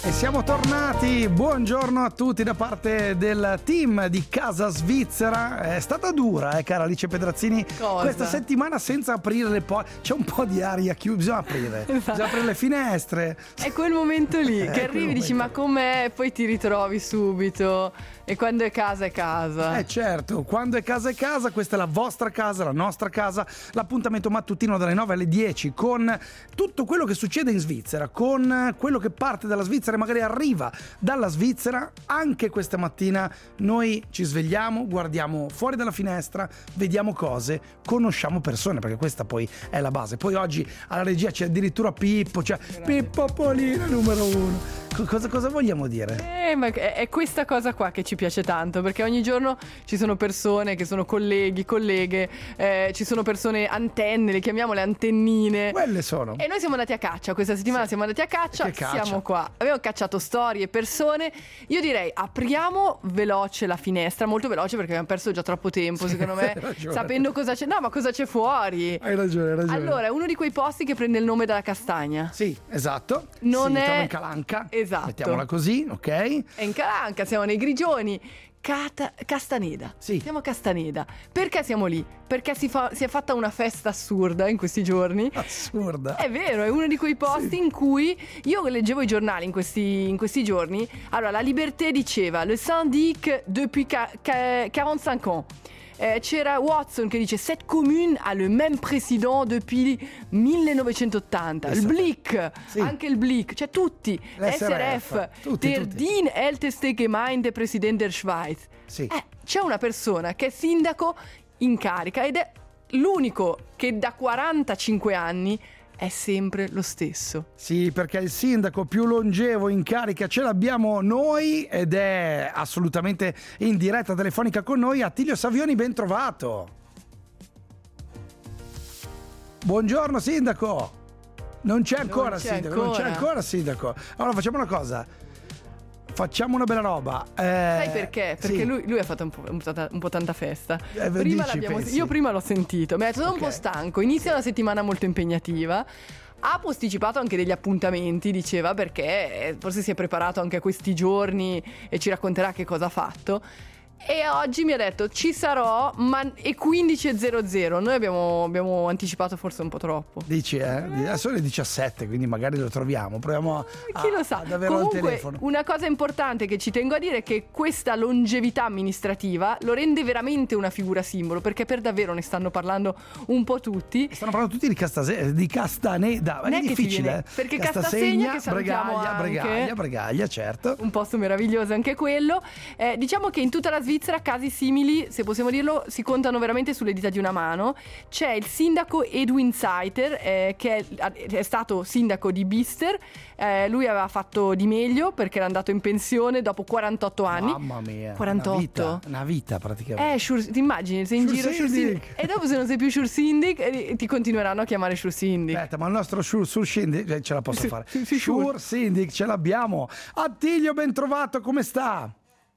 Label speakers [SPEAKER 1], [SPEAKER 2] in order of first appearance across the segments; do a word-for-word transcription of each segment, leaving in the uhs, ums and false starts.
[SPEAKER 1] E siamo tornati, buongiorno a tutti da parte del team di Casa Svizzera. È stata dura, eh, cara Alice Pedrazzini,
[SPEAKER 2] Cosa?
[SPEAKER 1] questa settimana senza aprire le porte. C'è un po' di aria chiusa, bisogna aprire, esatto. Bisogna aprire le finestre.
[SPEAKER 2] È quel momento lì
[SPEAKER 1] Eh,
[SPEAKER 2] che arrivi e dici ma com'è, e poi ti ritrovi subito. E quando è casa è casa.
[SPEAKER 1] Eh certo, quando è casa è casa, questa è la vostra casa, la nostra casa, l'appuntamento mattutino dalle nove alle dieci con tutto quello che succede in Svizzera, con quello che parte dalla Svizzera e magari arriva dalla Svizzera. Anche questa mattina noi ci svegliamo, guardiamo fuori dalla finestra, vediamo cose, conosciamo persone, perché questa poi è la base. Poi oggi alla regia c'è addirittura Pippo, cioè Pippo Polina numero uno. Cosa, cosa vogliamo dire?
[SPEAKER 2] Eh, ma è, è questa cosa qua che ci piace tanto, perché ogni giorno ci sono persone che sono colleghi, colleghe, eh, ci sono persone antenne, le chiamiamole antennine.
[SPEAKER 1] Quelle sono.
[SPEAKER 2] E noi siamo andati a caccia, questa settimana sì. siamo andati a caccia,
[SPEAKER 1] Che caccia?
[SPEAKER 2] siamo qua. Abbiamo cacciato storie, persone. Io direi apriamo veloce la finestra, molto veloce perché abbiamo perso già troppo tempo, secondo me, sapendo cosa c'è. No, ma cosa c'è fuori?
[SPEAKER 1] Hai ragione, hai ragione.
[SPEAKER 2] Allora, è uno di quei posti che prende il nome dalla castagna.
[SPEAKER 1] Sì, esatto.
[SPEAKER 2] Non
[SPEAKER 1] si
[SPEAKER 2] è...
[SPEAKER 1] trova in Calanca.
[SPEAKER 2] Esatto.
[SPEAKER 1] Mettiamola così, ok?
[SPEAKER 2] È in Calanca, siamo nei Grigioni. Cata- Castaneda.
[SPEAKER 1] Sì.
[SPEAKER 2] Siamo a Castaneda. Perché siamo lì? Perché si, fa- si è fatta una festa assurda in questi giorni.
[SPEAKER 1] Assurda.
[SPEAKER 2] È vero, è uno di quei posti sì. in cui io leggevo i giornali in questi, in questi giorni. Allora, la Liberté diceva le syndic depuis ca- ca- quarantacinque ans. Eh, c'era Watson che dice Cette commune a le même président depuis millenovecentottanta. Il Blick, sì. anche il Blick, cioè tutti,
[SPEAKER 1] L'S R F,
[SPEAKER 2] S R F,
[SPEAKER 1] tutti,
[SPEAKER 2] der
[SPEAKER 1] tutti.
[SPEAKER 2] Dien älteste Gemeinde Präsident der Schweiz.
[SPEAKER 1] Sì.
[SPEAKER 2] Eh, c'è una persona che è sindaco in carica ed è l'unico che da quarantacinque anni è sempre lo stesso.
[SPEAKER 1] Sì, perché il sindaco più longevo in carica ce l'abbiamo noi ed è assolutamente in diretta telefonica con noi Attilio Savioni, ben trovato. Buongiorno sindaco. Non c'è ancora
[SPEAKER 2] non c'è
[SPEAKER 1] sindaco,
[SPEAKER 2] ancora.
[SPEAKER 1] non c'è ancora sindaco. Allora facciamo una cosa. Facciamo una bella roba. Eh,
[SPEAKER 2] Sai perché? Perché
[SPEAKER 1] sì.
[SPEAKER 2] lui, lui ha fatto un po', un po', un po' tanta festa.
[SPEAKER 1] Eh,
[SPEAKER 2] prima
[SPEAKER 1] dici,
[SPEAKER 2] l'abbiamo,
[SPEAKER 1] pensi?
[SPEAKER 2] io prima l'ho sentito, mi ha detto sono
[SPEAKER 1] Ok.
[SPEAKER 2] un po' stanco, inizia una settimana molto impegnativa. Ha posticipato anche degli appuntamenti, diceva, perché forse si è preparato anche a questi giorni e ci racconterà che cosa ha fatto. E oggi mi ha detto ci sarò, ma e quindici e zero zero. Noi abbiamo, abbiamo anticipato forse un po' troppo.
[SPEAKER 1] Dici, eh? Adesso sono le diciassette, quindi magari lo troviamo. Proviamo a,
[SPEAKER 2] Chi lo sa?
[SPEAKER 1] ad averlo
[SPEAKER 2] Comunque,
[SPEAKER 1] al telefono.
[SPEAKER 2] una cosa importante che ci tengo a dire è che questa longevità amministrativa lo rende veramente una figura simbolo, perché per davvero ne stanno parlando un po' tutti.
[SPEAKER 1] Stanno parlando tutti di, Castase- di Castaneda,
[SPEAKER 2] Non
[SPEAKER 1] è
[SPEAKER 2] è che ti
[SPEAKER 1] difficile.
[SPEAKER 2] viene-
[SPEAKER 1] eh?
[SPEAKER 2] perché
[SPEAKER 1] Castasegna,
[SPEAKER 2] Castasegna, che salutiamo
[SPEAKER 1] Bregaglia,
[SPEAKER 2] anche.
[SPEAKER 1] Bregaglia, Bregaglia, certo.
[SPEAKER 2] Un posto meraviglioso anche quello. Eh, diciamo che in tutta la Svizzera casi simili, se possiamo dirlo, si contano veramente sulle dita di una mano. C'è il sindaco Edwin Seiter, eh, che è, è stato sindaco di Bister. Eh, lui aveva fatto di meglio perché era andato in pensione dopo quarantotto anni.
[SPEAKER 1] Mamma mia,
[SPEAKER 2] quarantotto.
[SPEAKER 1] Una vita, una vita praticamente.
[SPEAKER 2] Eh, Shur, ti immagini, sei in
[SPEAKER 1] Shur
[SPEAKER 2] giro Shur
[SPEAKER 1] Sindik.
[SPEAKER 2] Sindik. E dopo se non sei più Shur Sindik eh, ti continueranno a chiamare Shur Sindik.
[SPEAKER 1] Aspetta, ma il nostro Shur, Shur Sindik eh, ce la posso
[SPEAKER 2] Sì,
[SPEAKER 1] fare.
[SPEAKER 2] sì, sì,
[SPEAKER 1] Shur Sindik ce l'abbiamo. Attilio, ben trovato, come sta?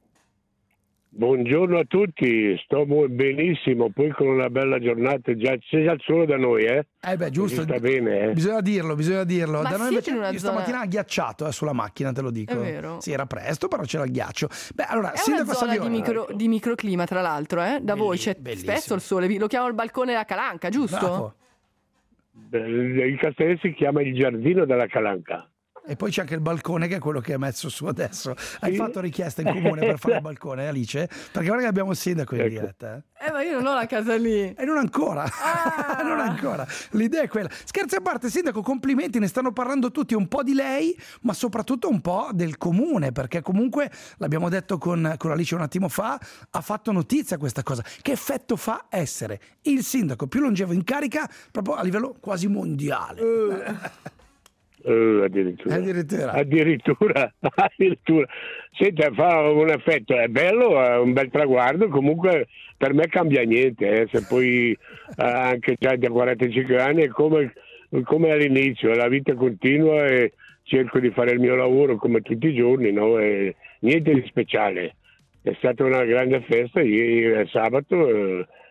[SPEAKER 3] Buongiorno a tutti, sto mo- benissimo, poi con una bella giornata, già c'è già il sole da noi, eh?
[SPEAKER 1] Eh beh, giusto.
[SPEAKER 3] Sta bene, eh?
[SPEAKER 1] Bisogna dirlo, bisogna dirlo.
[SPEAKER 2] Ma
[SPEAKER 1] Da noi
[SPEAKER 2] siete
[SPEAKER 1] invece
[SPEAKER 2] in una
[SPEAKER 1] io
[SPEAKER 2] zona-
[SPEAKER 1] stamattina ha ghiacciato eh, sulla macchina, te lo dico.
[SPEAKER 2] È vero.
[SPEAKER 1] Sì, era presto, però c'era il ghiaccio. Beh, allora,
[SPEAKER 2] È
[SPEAKER 1] sindaco
[SPEAKER 2] una zona di,
[SPEAKER 1] Savioni.
[SPEAKER 2] micro, di microclima, tra l'altro, eh? Da
[SPEAKER 1] Belli-
[SPEAKER 2] voi c'è
[SPEAKER 1] bellissimo.
[SPEAKER 2] spesso il sole, vi- lo chiamo il balcone della Calanca, giusto?
[SPEAKER 1] Bravo.
[SPEAKER 3] Il castello si chiama il giardino della Calanca.
[SPEAKER 1] E poi c'è anche il balcone che è quello che hai messo su adesso. Hai
[SPEAKER 3] Sì.
[SPEAKER 1] fatto richiesta in comune per fare il balcone, Alice? Perché guarda che abbiamo il sindaco in
[SPEAKER 3] Ecco.
[SPEAKER 1] diretta. Eh?
[SPEAKER 2] Eh, ma io non ho la casa lì.
[SPEAKER 1] E non ancora,
[SPEAKER 2] Ah.
[SPEAKER 1] non ancora. L'idea è quella. Scherzi a parte, sindaco, complimenti, ne stanno parlando tutti un po' di lei, ma soprattutto un po' del comune, perché comunque, l'abbiamo detto con, con Alice un attimo fa, ha fatto notizia questa cosa. Che effetto fa essere il sindaco più longevo in carica proprio a livello quasi mondiale?
[SPEAKER 3] Uh, addirittura.
[SPEAKER 1] Addirittura.
[SPEAKER 3] addirittura addirittura senti, fa un effetto, è bello, è un bel traguardo, comunque per me cambia niente, eh. Se poi eh, anche già da quarantacinque anni è come, come all'inizio, la vita continua e cerco di fare il mio lavoro come tutti i giorni, no? E niente di speciale. È stata una grande festa ieri sabato, eh,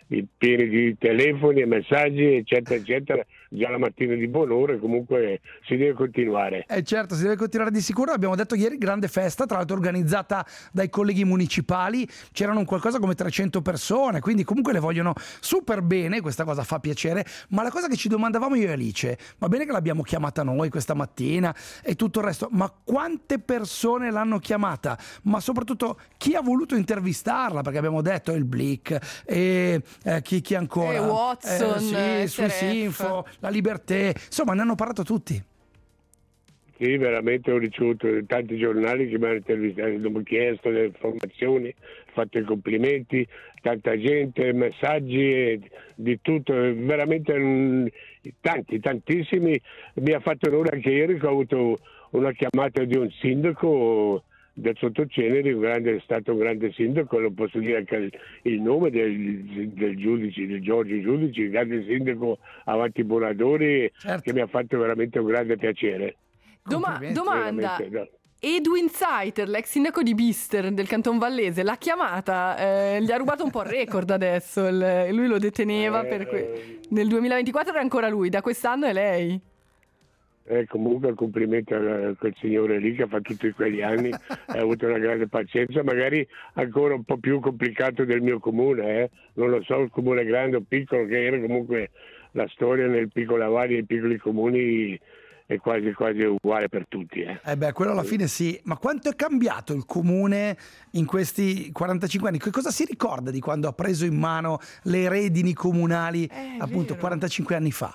[SPEAKER 3] pieni di telefoni e messaggi, eccetera, eccetera, già la mattina di buon'ora, comunque si deve continuare.
[SPEAKER 1] Eh certo, si deve continuare di sicuro. Abbiamo detto ieri, grande festa, tra l'altro organizzata dai colleghi municipali, c'erano un qualcosa come trecento persone, quindi comunque le vogliono super bene, questa cosa fa piacere, ma la cosa che ci domandavamo io e Alice, va bene che l'abbiamo chiamata noi questa mattina e tutto il resto, ma quante persone l'hanno chiamata? Ma soprattutto chi ha voluto intervistarla? Perché abbiamo detto il Blick e eh, chi, chi ancora?
[SPEAKER 2] E Watson,
[SPEAKER 1] eh, sì,
[SPEAKER 2] S R F.
[SPEAKER 1] su Sinfo, la Liberté, insomma ne hanno parlato tutti.
[SPEAKER 3] Sì, veramente ho ricevuto tanti giornali che mi hanno intervistato, mi hanno chiesto delle informazioni, fatto i complimenti, tanta gente, messaggi, di tutto, veramente mm, tanti, tantissimi. Mi ha fatto onore anche ieri che ho avuto una chiamata di un sindaco del Sottoceneri, un grande, è stato un grande sindaco, non posso dire anche il, il nome del, del giudice, del Giorgio Giudici, il grande sindaco avanti Boradori,
[SPEAKER 1] Certo.
[SPEAKER 3] che mi ha fatto veramente un grande piacere.
[SPEAKER 2] Doma- domanda,
[SPEAKER 3] Veramente, no.
[SPEAKER 2] Edwin Saiter, l'ex sindaco di Bister del Canton Vallese, l'ha chiamata, eh, gli ha rubato un po' il record adesso, il, lui lo deteneva per que- nel duemilaventiquattro era ancora lui, da quest'anno è lei.
[SPEAKER 3] Eh, comunque complimenti a quel signore lì che ha fatto tutti quegli anni, ha avuto una grande pazienza, magari ancora un po' più complicato del mio comune, eh? Non lo so, il comune grande o piccolo che era, comunque la storia nel piccolo Avario e nei piccoli comuni è quasi quasi uguale per tutti. Eh,
[SPEAKER 1] eh beh, quello alla fine sì, ma quanto è cambiato il comune in questi quarantacinque anni? Che cosa si ricorda di quando ha preso in mano le redini comunali
[SPEAKER 2] Eh,
[SPEAKER 1] appunto
[SPEAKER 2] vero.
[SPEAKER 1] quarantacinque anni fa?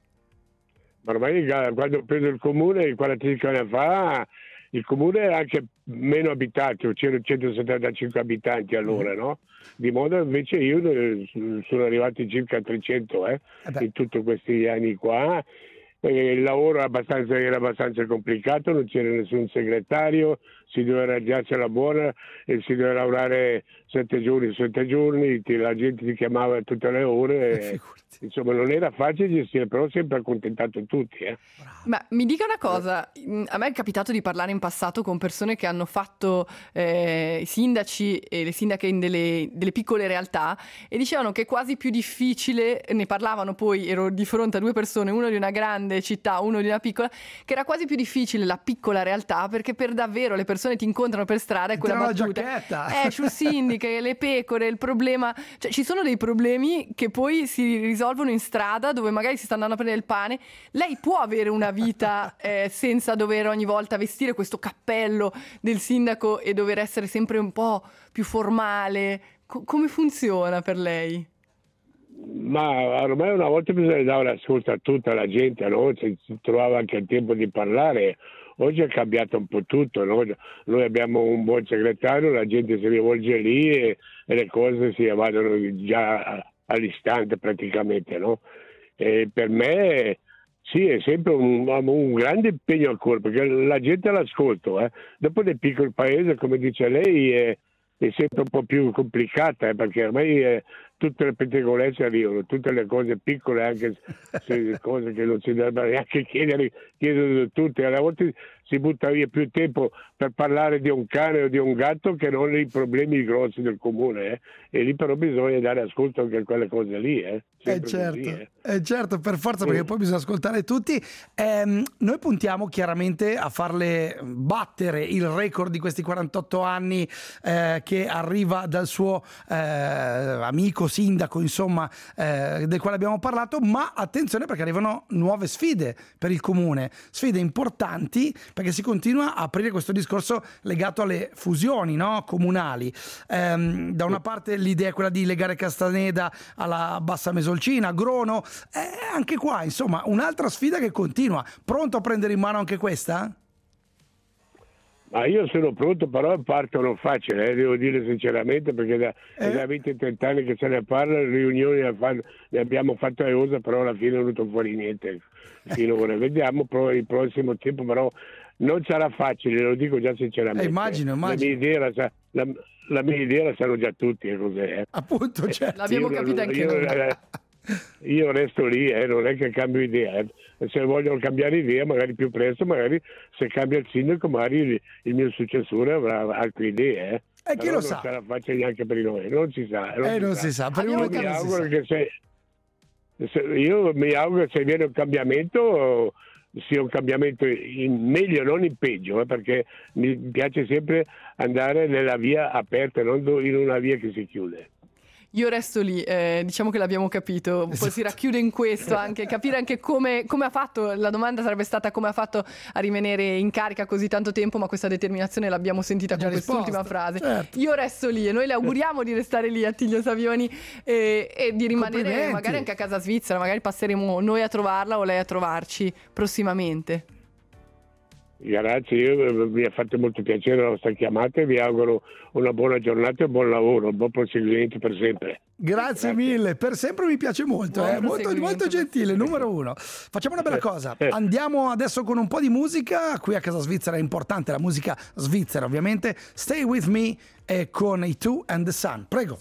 [SPEAKER 3] Ma ormai quando ho preso il comune quarantacinque anni fa, il comune era anche meno abitato, c'erano centosettantacinque abitanti allora, no? Di modo invece io eh, sono arrivati circa trecento eh,
[SPEAKER 1] Eh beh.
[SPEAKER 3] in tutti questi anni qua. Eh, Il lavoro era abbastanza, era abbastanza complicato, non c'era nessun segretario, si doveva arrangiarsi alla buona e si doveva lavorare sette giorni su sette giorni, ti- la gente ti chiamava a tutte le ore,
[SPEAKER 1] Eh,
[SPEAKER 3] e,
[SPEAKER 1] figurati.
[SPEAKER 3] insomma non era facile gestire, però sempre accontentato tutti. Eh.
[SPEAKER 2] Ma mi dica una cosa, mh, a me è capitato di parlare in passato con persone che hanno fatto eh, i sindaci e le sindache in delle, delle piccole realtà e dicevano che è quasi più difficile, ne parlavano poi, ero di fronte a due persone, uno di una grande città, uno di una piccola, che era quasi più difficile la piccola realtà perché per davvero le persone ti incontrano per strada e quella
[SPEAKER 1] Tirano la
[SPEAKER 2] battuta,
[SPEAKER 1] giacchetta.
[SPEAKER 2] eh, sul sindiche, le pecore, il problema, cioè ci sono dei problemi che poi si risolvono in strada dove magari si sta andando a prendere il pane. Lei può avere una vita eh, senza dover ogni volta vestire questo cappello del sindaco e dover essere sempre un po' più formale? Co- come funziona per lei?
[SPEAKER 3] Ma ormai una volta bisogna dare ascolto a tutta la gente, no? Si si trovava anche il tempo di parlare. Oggi è cambiato un po' tutto, no? Noi abbiamo un buon segretario, la gente si rivolge lì e, e le cose si vadano già all'istante praticamente, no? E per me sì, è sempre un, un grande impegno ancora, perché la gente l'ascolto, eh. Dopo nel piccolo paese, come dice lei, è, è sempre un po' più complicata, eh, perché ormai eh, tutte le pettegolezze arrivano, tutte le cose piccole, anche se cose che non si dovrebbero neanche chiedere, chiedono tutte. Alle volte si butta via più tempo per parlare di un cane o di un gatto che non i problemi grossi del comune, eh. E lì però bisogna dare ascolto anche a quelle cose lì, eh.
[SPEAKER 1] Eh
[SPEAKER 3] Sempre
[SPEAKER 1] certo,
[SPEAKER 3] così, eh.
[SPEAKER 1] eh certo, per forza, perché
[SPEAKER 3] Sì.
[SPEAKER 1] poi bisogna ascoltare tutti. Ehm, noi puntiamo chiaramente a farle battere il record di questi quarantotto anni eh, che arriva dal suo eh, amico sindaco, insomma, eh, del quale abbiamo parlato, ma attenzione perché arrivano nuove sfide per il comune, sfide importanti perché si continua a aprire questo discorso legato alle fusioni, no? Comunali. Ehm, da una parte l'idea è quella di legare Castaneda alla Bassa Mesolcina, Grono, eh, anche qua insomma un'altra sfida che continua. Pronto a prendere in mano anche questa?
[SPEAKER 3] Ma io sono pronto, però partono facile, eh, devo dire sinceramente, perché da,
[SPEAKER 1] Eh?
[SPEAKER 3] è da venti trenta anni che se ne parla, le riunioni le, fanno- le abbiamo fatte a Osa, però alla fine è venuto fuori niente. Finora vediamo, però il prossimo tempo però non sarà facile, lo dico già sinceramente.
[SPEAKER 1] Eh, immagino, immagino.
[SPEAKER 3] La mia idea la, sa- la, la mia idea la sanno già tutti, eh, cos'è. eh.
[SPEAKER 1] Appunto, certo.
[SPEAKER 2] L'abbiamo
[SPEAKER 3] Io-
[SPEAKER 2] capito anche
[SPEAKER 3] io-
[SPEAKER 2] noi.
[SPEAKER 3] eh, Io resto lì, eh, non è che cambio idea. eh. Se vogliono cambiare idea, magari più presto, magari se cambia il sindaco, magari il, il mio successore avrà altre idee. eh.
[SPEAKER 1] E chi
[SPEAKER 3] Però
[SPEAKER 1] lo
[SPEAKER 3] non
[SPEAKER 1] sa?
[SPEAKER 3] ce la faccia neanche per noi, non si sa. Non
[SPEAKER 1] Eh,
[SPEAKER 3] si
[SPEAKER 1] non
[SPEAKER 3] sa.
[SPEAKER 1] si sa, per
[SPEAKER 2] Abbiamo
[SPEAKER 1] uno
[SPEAKER 3] Io
[SPEAKER 1] che
[SPEAKER 3] mi
[SPEAKER 1] non si
[SPEAKER 3] auguro
[SPEAKER 1] sa.
[SPEAKER 3] che se, se- io mi auguro che se viene un cambiamento sia un cambiamento in meglio, non in peggio, eh, perché mi piace sempre andare nella via aperta, non in una via che si chiude.
[SPEAKER 2] Io resto lì, eh, diciamo che l'abbiamo capito, poi si
[SPEAKER 1] Esatto.
[SPEAKER 2] racchiude in questo anche, capire anche come, come ha fatto, la domanda sarebbe stata come ha fatto a rimanere in carica così tanto tempo, ma questa determinazione l'abbiamo sentita
[SPEAKER 1] Ha già
[SPEAKER 2] con quest'ultima
[SPEAKER 1] risposto,
[SPEAKER 2] frase.
[SPEAKER 1] certo.
[SPEAKER 2] Io resto lì e noi le auguriamo di restare lì a Tiglio Savioni e, e di rimanere
[SPEAKER 1] Complimenti.
[SPEAKER 2] magari anche a casa svizzera, magari passeremo noi a trovarla o lei a trovarci prossimamente.
[SPEAKER 3] Grazie, io, mi ha fatto molto piacere la vostra chiamata e vi auguro una buona giornata e un buon lavoro, un buon proseguimento per sempre.
[SPEAKER 1] Grazie,
[SPEAKER 3] Grazie.
[SPEAKER 1] mille, per sempre mi piace molto,
[SPEAKER 2] Buon
[SPEAKER 1] eh, molto,
[SPEAKER 2] proseguimento,
[SPEAKER 1] molto gentile, numero uno. Facciamo una bella cosa,
[SPEAKER 3] Eh.
[SPEAKER 1] andiamo adesso con un po' di musica, qui a casa svizzera è importante la musica svizzera ovviamente, Stay With Me e con i Two and the Sun, prego.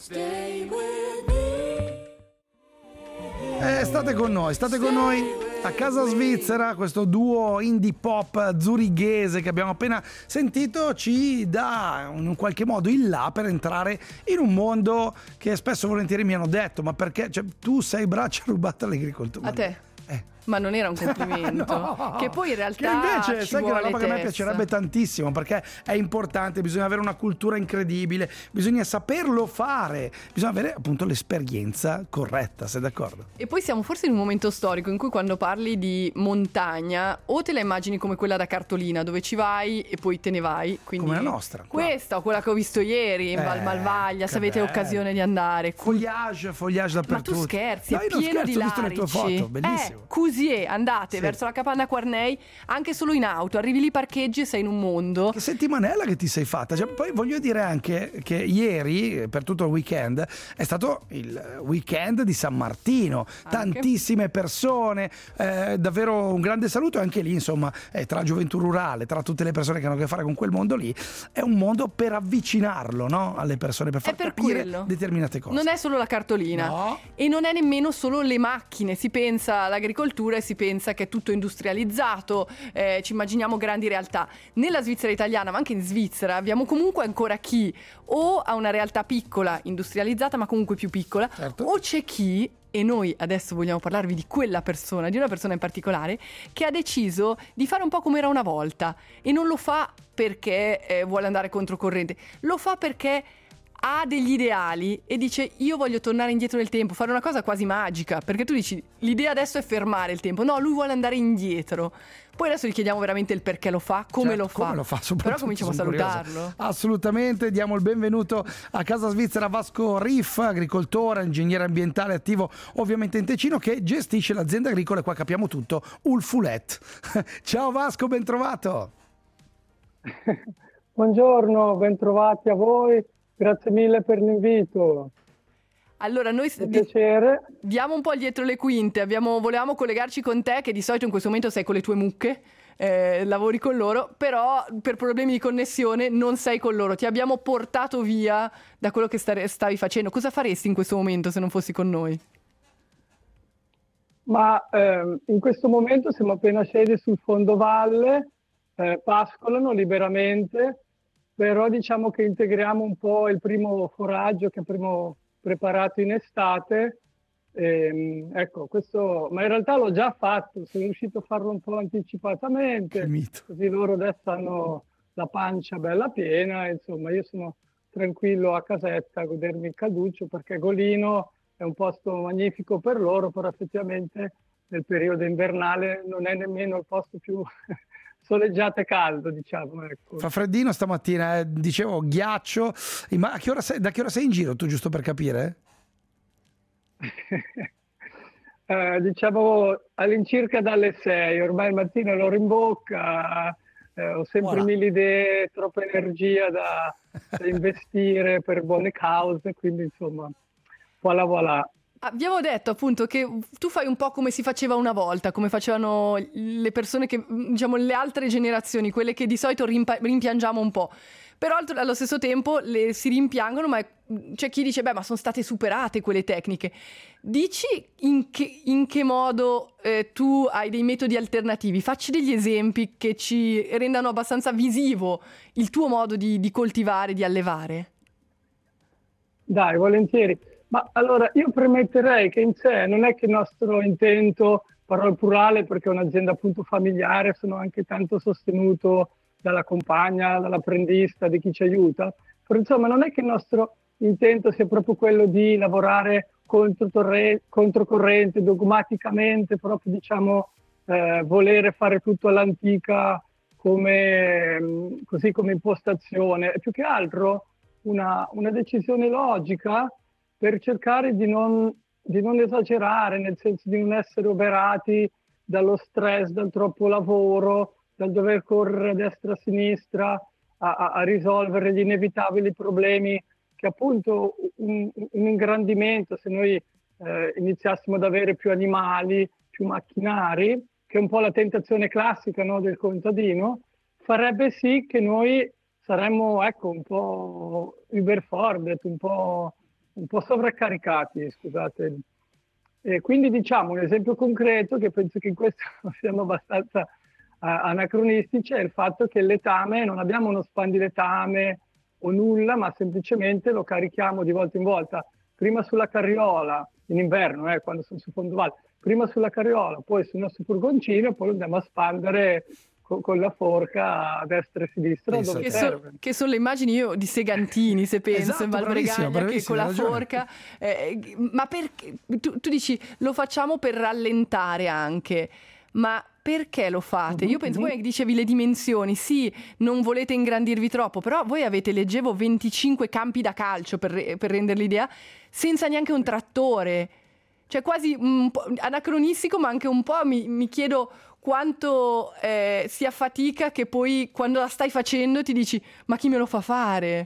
[SPEAKER 1] Eh, state con noi, state con noi a casa svizzera, questo duo indie pop zurighese che abbiamo appena sentito ci dà in un qualche modo il là per entrare in un mondo che spesso e volentieri mi hanno detto, ma perché cioè, tu sei braccia rubate all'agricoltura?
[SPEAKER 2] A te?
[SPEAKER 1] Eh.
[SPEAKER 2] Ma non era un complimento.
[SPEAKER 1] No,
[SPEAKER 2] che poi in realtà
[SPEAKER 1] che invece
[SPEAKER 2] ci
[SPEAKER 1] sai che è una
[SPEAKER 2] vuole
[SPEAKER 1] roba che a me
[SPEAKER 2] testa.
[SPEAKER 1] piacerebbe tantissimo, perché è importante, bisogna avere una cultura incredibile, bisogna saperlo fare, bisogna avere appunto l'esperienza corretta, sei d'accordo?
[SPEAKER 2] E poi siamo forse in un momento storico in cui quando parli di montagna o te la immagini come quella da cartolina dove ci vai e poi te ne vai, quindi
[SPEAKER 1] Come la nostra, qua.
[SPEAKER 2] questa o quella che ho visto ieri in
[SPEAKER 1] Eh,
[SPEAKER 2] Val Malvaglia,
[SPEAKER 1] che
[SPEAKER 2] se avete
[SPEAKER 1] bello.
[SPEAKER 2] occasione di andare.
[SPEAKER 1] Fogliage, fogliage
[SPEAKER 2] Ma
[SPEAKER 1] dappertutto.
[SPEAKER 2] tu scherzi,
[SPEAKER 1] Dai,
[SPEAKER 2] è
[SPEAKER 1] non
[SPEAKER 2] pieno
[SPEAKER 1] scherzo,
[SPEAKER 2] di
[SPEAKER 1] ho visto le
[SPEAKER 2] larici.
[SPEAKER 1] tue foto, bellissimo.
[SPEAKER 2] Eh, Cusier, andate
[SPEAKER 1] Sì.
[SPEAKER 2] verso la capanna Quarnei, anche solo in auto, arrivi lì, parcheggi e sei in un mondo.
[SPEAKER 1] Che settimanella che ti sei fatta. Cioè, poi voglio dire anche che ieri, per tutto il weekend, è stato il weekend di San Martino.
[SPEAKER 2] Anche.
[SPEAKER 1] Tantissime persone, eh, davvero un grande saluto. E anche lì, insomma, eh, tra gioventù rurale, tra tutte le persone che hanno a che fare con quel mondo lì, è un mondo per avvicinarlo, no? Alle persone, per far
[SPEAKER 2] È per
[SPEAKER 1] capire
[SPEAKER 2] quello.
[SPEAKER 1] determinate cose.
[SPEAKER 2] Non è solo la cartolina
[SPEAKER 1] No.
[SPEAKER 2] e non è nemmeno solo le macchine, si pensa all'agricoltura e si pensa che è tutto industrializzato, eh, ci immaginiamo grandi realtà. Nella Svizzera italiana, ma anche in Svizzera, abbiamo comunque ancora chi o ha una realtà piccola, industrializzata, ma comunque più piccola,
[SPEAKER 1] Certo.
[SPEAKER 2] o c'è chi, e noi adesso vogliamo parlarvi di quella persona, di una persona in particolare, che ha deciso di fare un po' come era una volta e non lo fa perché eh, vuole andare controcorrente, lo fa perché ha degli ideali e dice io voglio tornare indietro nel tempo, fare una cosa quasi magica, perché tu dici l'idea adesso è fermare il tempo, no, lui vuole andare indietro. Poi adesso gli chiediamo veramente il perché lo fa, come
[SPEAKER 1] Certo,
[SPEAKER 2] lo fa.
[SPEAKER 1] come lo fa,
[SPEAKER 2] Però
[SPEAKER 1] soprattutto,
[SPEAKER 2] cominciamo a
[SPEAKER 1] sono curioso.
[SPEAKER 2] salutarlo.
[SPEAKER 1] Assolutamente, diamo il benvenuto a casa svizzera Vasco Riff, agricoltore, ingegnere ambientale attivo ovviamente in Ticino, che gestisce l'azienda agricola, e qua capiamo tutto, Ulfulet. Ciao Vasco, ben trovato.
[SPEAKER 4] Buongiorno, bentrovati a voi, grazie mille per l'invito,
[SPEAKER 2] Allora noi
[SPEAKER 4] è un
[SPEAKER 2] di-
[SPEAKER 4] piacere.
[SPEAKER 2] diamo un po' dietro le quinte, abbiamo, volevamo collegarci con te che di solito in questo momento sei con le tue mucche, eh, lavori con loro, però per problemi di connessione non sei con loro, ti abbiamo portato via da quello che stare- stavi facendo. Cosa faresti in questo momento se non fossi con noi?
[SPEAKER 4] Ma ehm, in questo momento siamo appena scesi sul fondovalle, eh, pascolano liberamente, però diciamo che integriamo un po' il primo foraggio che abbiamo preparato in estate. Ehm, ecco, questo, ma in realtà l'ho già fatto, sono riuscito a farlo un po' anticipatamente,
[SPEAKER 1] Che mito.
[SPEAKER 4] così loro adesso hanno la pancia bella piena, insomma io sono tranquillo a casetta a godermi il calduccio, perché Golino è un posto magnifico per loro, però effettivamente nel periodo invernale non è nemmeno il posto più soleggiato e caldo, diciamo. Ecco.
[SPEAKER 1] Fa freddino stamattina, eh, dicevo ghiaccio. Ma a che ora sei, da che ora sei in giro tu, giusto per capire?
[SPEAKER 4] Eh, diciamo all'incirca dalle sei, ormai il mattino l'ho in bocca, eh, ho sempre
[SPEAKER 1] Voilà.
[SPEAKER 4] mille idee, troppa energia da, da investire per buone cause, quindi insomma, voilà voilà.
[SPEAKER 2] Abbiamo detto appunto che tu fai un po' come si faceva una volta, come facevano le persone che, diciamo, le altre generazioni, quelle che di solito rimpa- rimpiangiamo un po'. Però allo- allo stesso tempo le si rimpiangono, ma c'è chi dice, beh, ma sono state superate quelle tecniche. Dici in che, in che modo eh, tu hai dei metodi alternativi? Facci degli esempi che ci rendano abbastanza visivo il tuo modo di, di coltivare, di allevare.
[SPEAKER 4] Dai, volentieri. Ma allora io premetterei che in sé non è che il nostro intento, parlo al plurale perché è un'azienda appunto familiare, sono anche tanto sostenuto dalla compagna, dall'apprendista, di chi ci aiuta, però insomma non è che il nostro intento sia proprio quello di lavorare controtorre- controcorrente, dogmaticamente, proprio diciamo eh, volere fare tutto all'antica come, mh, così come impostazione, è più che altro una, una decisione logica per cercare di non, di non esagerare, nel senso di non essere oberati dallo stress, dal troppo lavoro, dal dover correre a destra e a sinistra a, a, a risolvere gli inevitabili problemi che appunto un, un ingrandimento, se noi eh, iniziassimo ad avere più animali, più macchinari, che è un po' la tentazione classica, no, del contadino, farebbe sì che noi saremmo, ecco, un po' überfordet, un po', un po' sovraccaricati, scusate. E quindi diciamo un esempio concreto, che penso che in questo siamo abbastanza uh, anacronistici, è il fatto che il letame, non abbiamo uno spandiletame o nulla, ma semplicemente lo carichiamo di volta in volta, prima sulla carriola, in inverno, eh, quando sono su fondovalle, prima sulla carriola, poi sul nostro furgoncino, e poi lo andiamo a spandere con la forca a destra e a sinistra
[SPEAKER 1] Penso
[SPEAKER 4] dove
[SPEAKER 2] Che,
[SPEAKER 4] serve.
[SPEAKER 2] so- che sono le immagini io di Segantini, se penso,
[SPEAKER 1] Esatto,
[SPEAKER 2] in
[SPEAKER 1] bravissimo,
[SPEAKER 2] Valbregaglia, che
[SPEAKER 1] bravissimo,
[SPEAKER 2] con la
[SPEAKER 1] hai ragione.
[SPEAKER 2] forca. eh, ma perché tu, tu dici lo facciamo per rallentare anche, ma perché lo fate? Io penso, voi dicevi le dimensioni, sì, non volete ingrandirvi troppo, però voi avete, leggevo, venticinque campi da calcio per, re- per rendere l'idea, senza neanche un trattore. Cioè quasi un po' anacronistico, ma anche un po' mi, mi chiedo quanto eh, sia fatica che poi quando la stai facendo ti dici ma chi me lo fa fare?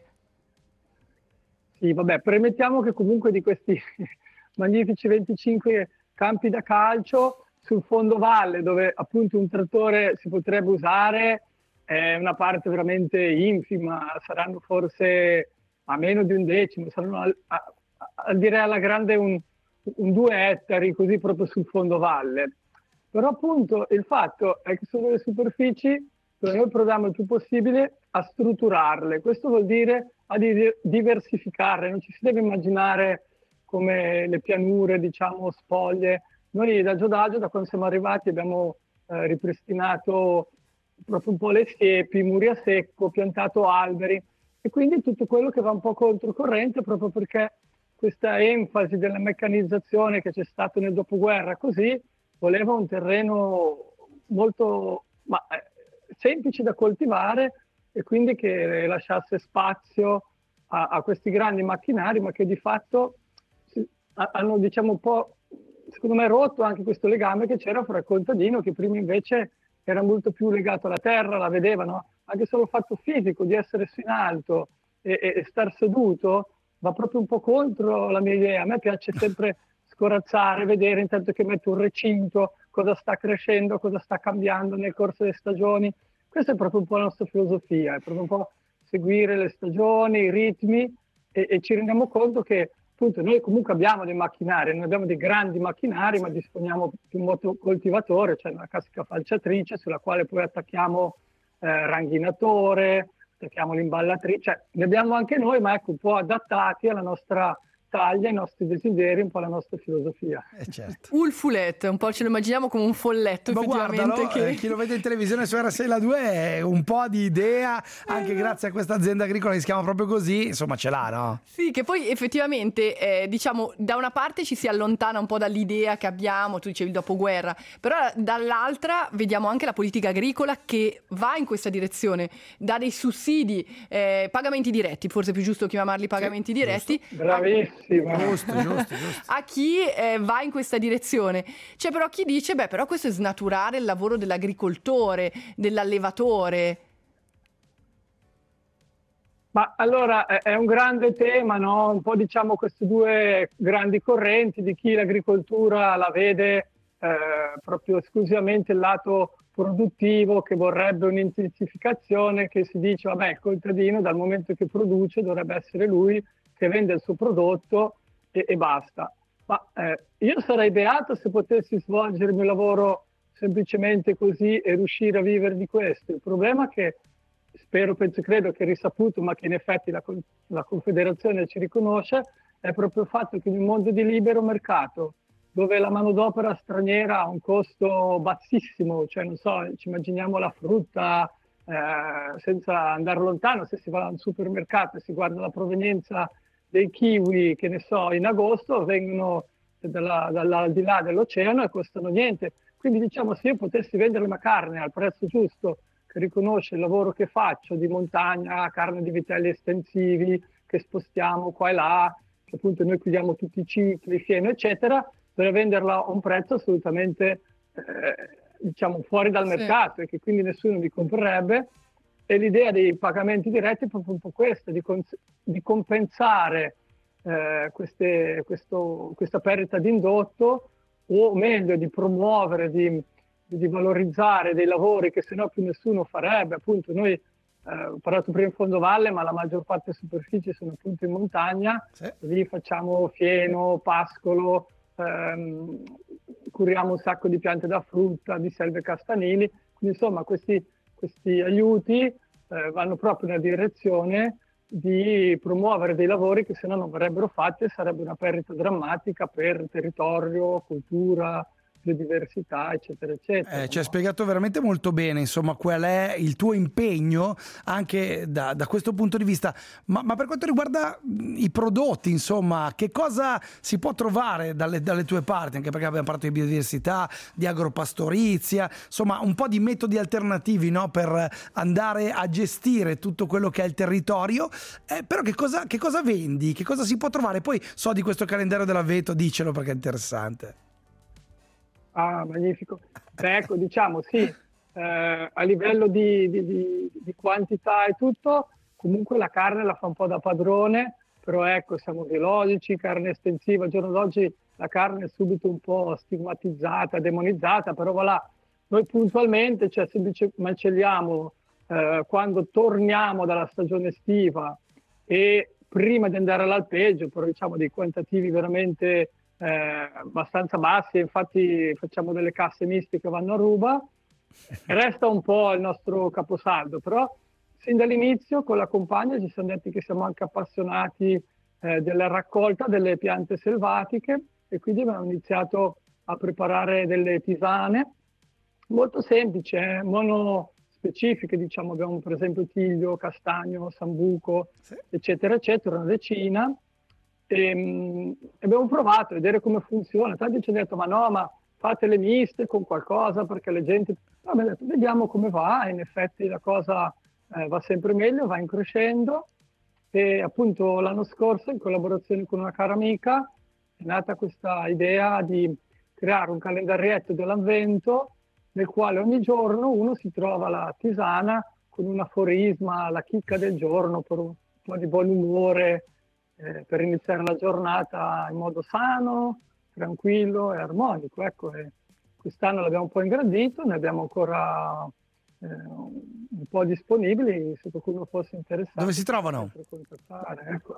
[SPEAKER 4] Sì, vabbè, premettiamo che comunque di questi magnifici venticinque campi da calcio sul fondovalle, dove appunto un trattore si potrebbe usare, è una parte veramente infima, saranno forse a meno di un decimo, saranno al, a, a, direi alla grande un, un due ettari, così proprio sul fondovalle. Però appunto il fatto è che sono delle superfici dove noi proviamo il più possibile a strutturarle. Questo vuol dire a diversificarle, non ci si deve immaginare come le pianure, diciamo, spoglie. Noi da Giodagio, da quando siamo arrivati, abbiamo eh, ripristinato proprio un po' le siepi, muri a secco, piantato alberi, e quindi tutto quello che va un po' controcorrente, proprio perché questa enfasi della meccanizzazione che c'è stata nel dopoguerra così, voleva un terreno molto ma, eh, semplice da coltivare, e quindi che lasciasse spazio a, a questi grandi macchinari, ma che di fatto si, a, hanno, diciamo, un po', secondo me, rotto anche questo legame che c'era fra il contadino, che prima invece era molto più legato alla terra, la vedevano, anche solo il fatto fisico di essere su in alto e, e, e star seduto va proprio un po' contro la mia idea. A me piace sempre scorazzare, vedere intanto che metto un recinto, cosa sta crescendo, cosa sta cambiando nel corso delle stagioni. Questa è proprio un po' la nostra filosofia, è proprio un po' seguire le stagioni, i ritmi, e, e ci rendiamo conto che appunto noi comunque abbiamo dei macchinari, non abbiamo dei grandi macchinari, ma disponiamo di un motocoltivatore, cioè una classica falciatrice sulla quale poi attacchiamo eh, ranghinatore, attacchiamo l'imballatrice, cioè ne abbiamo anche noi, ma ecco un po' adattati alla nostra taglia, ai nostri desideri, un po' alla nostra filosofia.
[SPEAKER 1] Eh certo.
[SPEAKER 2] Un fuletto, un po' ce lo immaginiamo come un folletto,
[SPEAKER 1] Ma
[SPEAKER 2] effettivamente.
[SPEAKER 1] guardalo,
[SPEAKER 2] Che...
[SPEAKER 1] eh, chi lo vede in televisione su R sei la due è un po' di idea, anche
[SPEAKER 2] Eh,
[SPEAKER 1] grazie a questa azienda agricola che si chiama proprio così, insomma ce l'ha, no?
[SPEAKER 2] Sì, che poi effettivamente, eh, diciamo, da una parte ci si allontana un po' dall'idea che abbiamo, tu dicevi il dopoguerra, però dall'altra vediamo anche la politica agricola che va in questa direzione, dà dei sussidi, eh, pagamenti diretti, forse è più giusto chiamarli pagamenti
[SPEAKER 1] Sì,
[SPEAKER 2] diretti,
[SPEAKER 4] Bravissima.
[SPEAKER 1] Giusto, giusto, giusto.
[SPEAKER 2] a chi eh, va in questa direzione. C'è però chi dice, beh, però questo è snaturare il lavoro dell'agricoltore, dell'allevatore.
[SPEAKER 4] Ma allora è un grande tema, no? Un po' diciamo queste due grandi correnti di chi l'agricoltura la vede eh, proprio esclusivamente il lato produttivo, che vorrebbe un'intensificazione, che si dice vabbè, il contadino dal momento che produce dovrebbe essere lui che vende il suo prodotto e, e basta. Ma eh, io sarei beato se potessi svolgere il mio lavoro semplicemente così e riuscire a vivere di questo. Il problema è che spero, penso, credo che risaputo, ma che in effetti la, la Confederazione ci riconosce, è proprio il fatto che in un mondo di libero mercato, dove la manodopera straniera ha un costo bassissimo, cioè non so, ci immaginiamo la frutta, eh, senza andare lontano, se si va al supermercato e si guarda la provenienza dei kiwi, che ne so, in agosto vengono dalla, dall'aldilà dell'oceano e costano niente. Quindi diciamo, se io potessi vendere una carne al prezzo giusto, che riconosce il lavoro che faccio di montagna, carne di vitelli estensivi, che spostiamo qua e là, che appunto noi chiudiamo tutti i cicli, fieno, eccetera, per venderla a un prezzo assolutamente eh, diciamo fuori dal
[SPEAKER 2] sì.
[SPEAKER 4] mercato e che quindi nessuno mi comprerebbe. E l'idea dei pagamenti diretti è proprio un po' questa, di, cons- di compensare eh, queste, questo, questa perdita di indotto, o meglio di promuovere, di, di valorizzare dei lavori che sennò più nessuno farebbe. Appunto noi eh, ho parlato prima in fondovalle, ma la maggior parte delle superfici sono appunto in montagna,
[SPEAKER 1] Sì.
[SPEAKER 4] lì facciamo fieno, pascolo, ehm, curiamo un sacco di piante da frutta, di selve castanili, quindi insomma questi, questi aiuti eh, vanno proprio nella direzione di promuovere dei lavori che se no non verrebbero fatti e sarebbe una perdita drammatica per territorio, cultura, biodiversità, eccetera, eccetera.
[SPEAKER 1] Eh, ci hai spiegato veramente molto bene, insomma, qual è il tuo impegno anche da, da questo punto di vista. Ma, ma per quanto riguarda i prodotti, insomma, che cosa si può trovare dalle, dalle tue parti? Anche perché abbiamo parlato di biodiversità, di agropastorizia, insomma, un po' di metodi alternativi, no? Per andare a gestire tutto quello che è il territorio. Eh, però che cosa, che cosa vendi? Che cosa si può trovare? Poi so di questo calendario dell'avvento, dicelo perché è interessante.
[SPEAKER 4] Ah, magnifico. Beh, ecco, diciamo sì, eh, a livello di, di, di, di quantità e tutto, comunque la carne la fa un po' da padrone, però ecco, siamo biologici, carne estensiva. Al giorno d'oggi la carne è subito un po' stigmatizzata, demonizzata, però voilà, noi puntualmente, cioè semplicemente macelliamo eh, quando torniamo dalla stagione estiva e prima di andare all'alpeggio, però diciamo dei quantitativi veramente Eh, abbastanza bassi, infatti facciamo delle casse miste che vanno a ruba. Resta un po' il nostro caposaldo, però sin dall'inizio con la compagna ci siamo detti che siamo anche appassionati eh, della raccolta delle piante selvatiche e quindi abbiamo iniziato a preparare delle tisane molto semplici, eh, monospecifiche, diciamo. Abbiamo per esempio tiglio, castagno, sambuco, sì, eccetera eccetera, una decina. E, mh, abbiamo provato a vedere come funziona. Tanti ci hanno detto ma no, ma fate le miste con qualcosa perché le gente... No, abbiamo detto vediamo come va. In effetti la cosa eh, va sempre meglio, va increscendo e appunto l'anno scorso in collaborazione con una cara amica è nata questa idea di creare un calendarietto dell'avvento nel quale ogni giorno uno si trova la tisana con un aforisma, la chicca del giorno per un po' di buon umore, Eh, per iniziare la giornata in modo sano, tranquillo e armonico. Ecco, e quest'anno l'abbiamo un po' ingrandito, ne abbiamo ancora eh, un po' disponibili, se qualcuno fosse interessato.
[SPEAKER 1] Dove si trovano?
[SPEAKER 4] Ecco.